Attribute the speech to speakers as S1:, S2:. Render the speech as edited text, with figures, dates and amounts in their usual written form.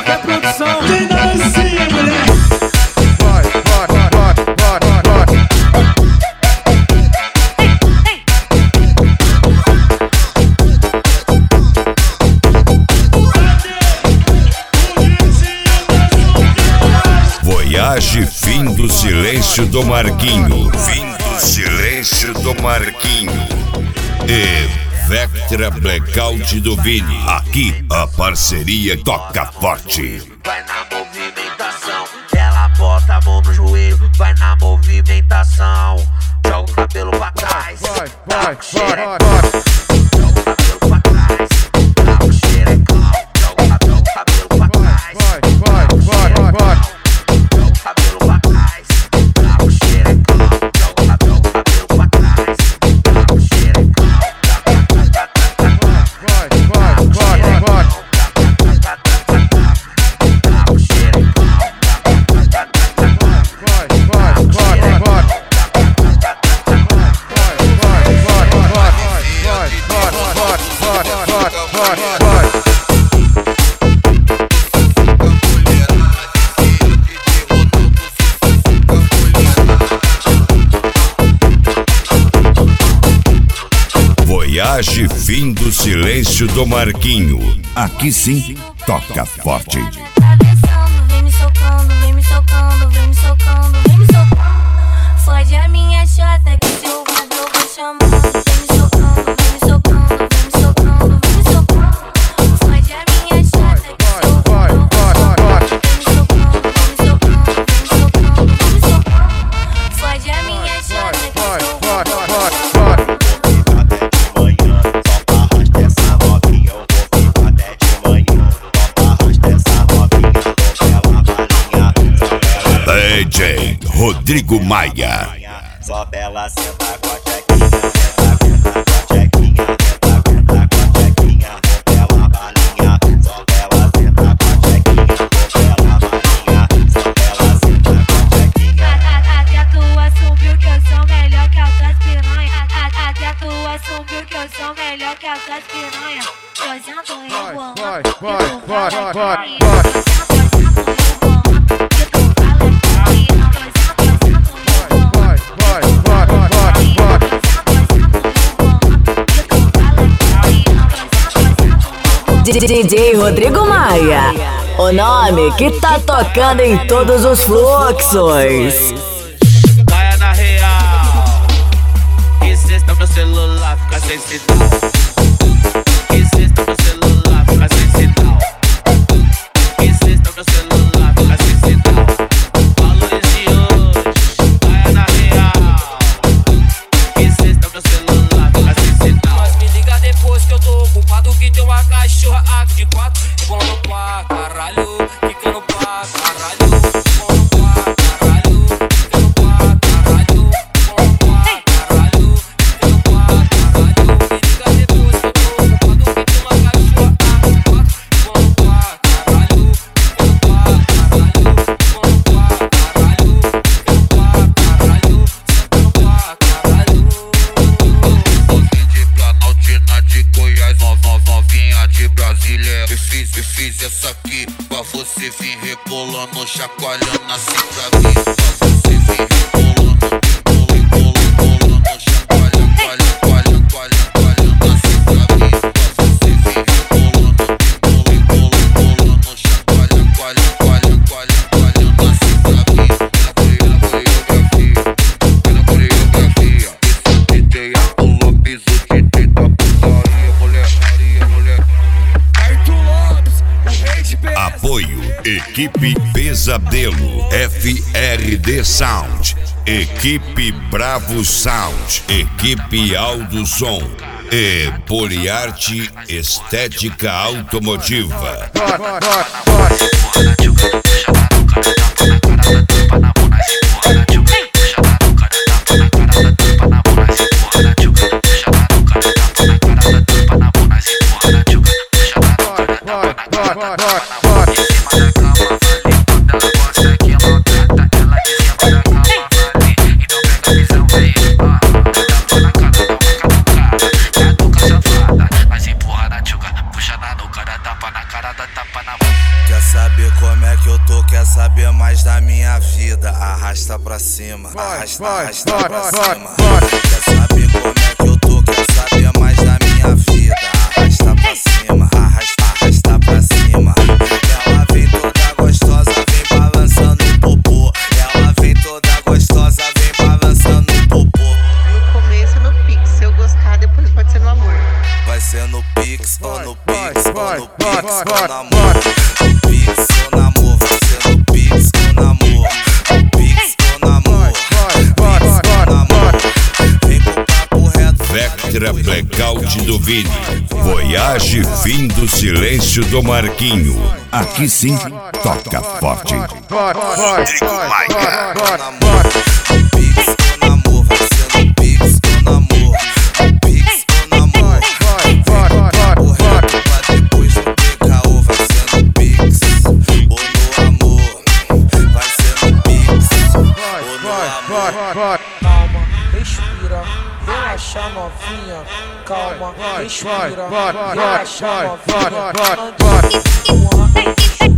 S1: toca a produção.
S2: Quem dá dancinha, mulher?
S3: Voyage, fim do silêncio do Marquinho. Fim do silêncio do Marquinho. E Vectra Blackout do Vini. Aqui a parceria toca forte.
S4: Vai na movimentação, ela bota a mão no joelho. Vai na movimentação, joga o cabelo pra trás. Vai. Joga o cabelo pra trás. Dá o xerecão, joga o cabelo pra trás. Joga o cabelo pra trás. Dá o xerecão, joga o cabelo pra trás. Dá o xerecão.
S3: Voyage, fim do silêncio do Marquinho. Aqui sim, toca forte.
S5: Vem me socando, vem me socando, vem me socando, vem me socando. Fode a minha chota que seu guarda eu vou chamando. Vem me socando, vem me socando, vem me socando, vem me socando. Fode a minha chota que seu guarda eu vou chamando. Vem me socando, vem me socando, vem me socando, vem me socando. Fode a minha chota que seu guarda eu vou chamando.
S3: DJ Rodrigo Maia.
S6: Só bela senta com a chequinha, senta com a chequinha, senta com a chequinha, bela balinha. Só bela senta com a chequinha, bela balinha. Só bela senta com a chequinha.
S5: Até tua subiu que eu sou melhor que as tuas piranha. Até tua subiu que eu sou melhor que as tuas piranha. Eu sento e rebolando,
S7: DJ Rodrigo Maia, o nome que tá tocando em todos os fluxos.
S8: Maia na real, insista no celular, fica sem sinal. Insista no celular, fica sem sinal. Insista no celular, fica sem sinal. Valores de hoje, Maia na real, insista no celular, fica sem sinal. Mas me liga depois que eu tô ocupado, que tem uma cachorra aqui de quatro. Bom no pá, caralho, fica no pá, caralho. Bom no pá, caralho, fica no pá, caralho. Bom no pá, caralho, fica no pá, caralho. Me liga depois que eu tô ocupado, que tem uma cachorra aqui de quatro. Bom no pá, caralho, fica no pá, caralho. Bom no pá, caralho, fica no pá, caralho. Senta no pá, caralho.
S9: Novinha de Planaltina, de Goiás, novinha de Brasília. Eu fiz essa aqui pra você vir rebolando, chacoalhando assim pra mim. Pra você vir rebolando, chacoalhando assim pra mim. Pra você vir rebolando, chacoalhando assim pra mim. Pela coreografia, esse DJ Arthur Lopes, o DJ da putaria, mulher.
S3: Apoio Equipe Pesadelo, FRD Sound, Equipe Bravo Sound, Equipe Aldo Som e Poliarte Estética Automotiva.
S6: Já sabe
S1: saber como é que eu tô, quer saber mais da minha vida. Arrasta pra cima, arrasta, arrasta pra cima. Quer saber como é que eu tô, quer saber mais da minha vida. Arrasta pra cima, arrasta, arrasta pra cima. Ela vem toda gostosa, vem balançando o popô. Ela vem toda gostosa, vem balançando o popô.
S10: No começo no Pix, se eu gostar, depois pode ser no amor.
S1: Vai ser no Pix, ou no Pix, ou no Pix, ou no amor. No Pix ou no amor, vai ser no Pix ou no amor. No Pix ou no amor, Pix ou no amor. Vem pro papo reto.
S3: Vectra Blackout do Vini. Voyage fim do silêncio do Marquinho. Aqui sim, toca forte.
S1: Rodrigo Maia. No Pix ou no amor, vai ser no Pix ou no amor. No Pix ou no amor. Vem pro papo reto pra depois no PKO. Vai ser no Pix ou no amor. Vai ser no Pix ou no amor.
S11: Calma, respira, relaxa novinha. Calma, respira, relaxa novinha.